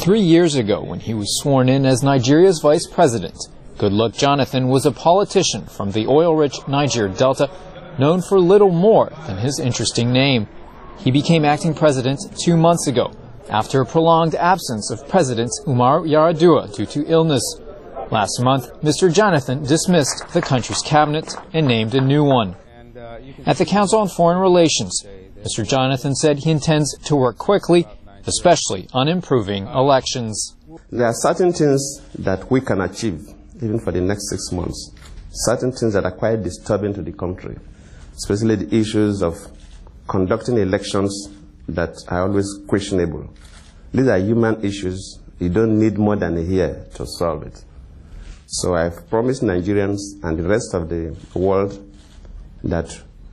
3 years ago, when he was sworn in as Nigeria's vice president, Goodluck Jonathan was a politician from the oil-rich Niger Delta, known for little more than his interesting name. He became acting president 2 months ago, after a prolonged absence of President Umaru Yar'Adua due to illness. Last month, Mr. Jonathan dismissed the country's cabinet and named a new one. At the Council on Foreign Relations, Mr. Jonathan said he intends to work quickly, especially on improving elections. There are certain things that we can achieve, even for the next 6 months. Certain things that are quite disturbing to the country, especially the issues of conducting elections that are always questionable. These are human issues. You don't need more than a year to solve it. So I've promised Nigerians and the rest of the world that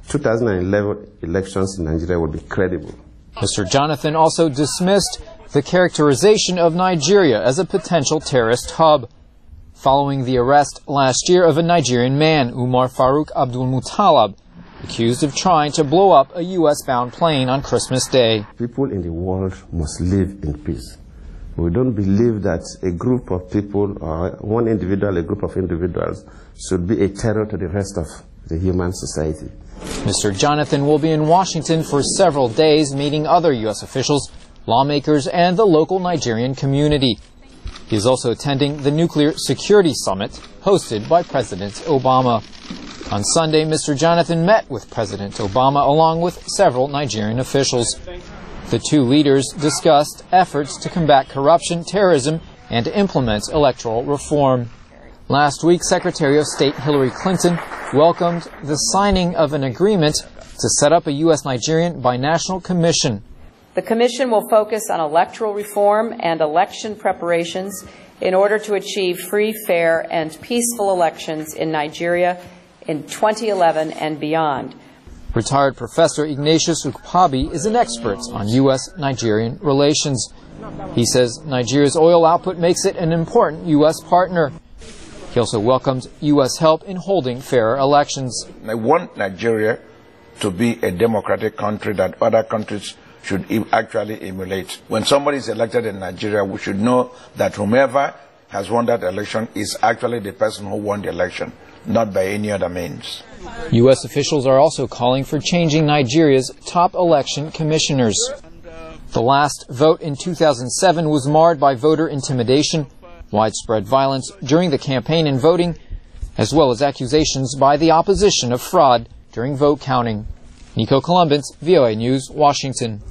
2011 elections in Nigeria will be credible. Mr. Jonathan also dismissed the characterization of Nigeria as a potential terrorist hub, following the arrest last year of a Nigerian man, Umar Farouk Abdul Muttalib, accused of trying to blow up a U.S.-bound plane on Christmas Day. People in the world must live in peace. We don't believe that a group of people or one individual, a group of individuals, should be a terror to the rest of the human society. Mr. Jonathan will be in Washington for several days, meeting other U.S. officials, lawmakers, and the local Nigerian community. He is also attending the Nuclear Security Summit hosted by President Obama. On Sunday, Mr. Jonathan met with President Obama along with several Nigerian officials. The two leaders discussed efforts to combat corruption, terrorism, and to implement electoral reform. Last week, Secretary of State Hillary Clinton welcomed the signing of an agreement to set up a U.S.-Nigerian binational commission. The commission will focus on electoral reform and election preparations in order to achieve free, fair, and peaceful elections in Nigeria in 2011 and beyond. Retired Professor Ignatius Ukpabi is an expert on U.S.-Nigerian relations. He says Nigeria's oil output makes it an important U.S. partner. He also welcomed U.S. help in holding fairer elections. I want Nigeria to be a democratic country that other countries should actually emulate. When somebody is elected in Nigeria, we should know that whomever has won that election is actually the person who won the election, not by any other means. U.S. officials are also calling for changing Nigeria's top election commissioners. The last vote in 2007 was marred by voter intimidation, widespread violence during the campaign and voting, as well as accusations by the opposition of fraud during vote counting. Nico Columbus, VOA News, Washington.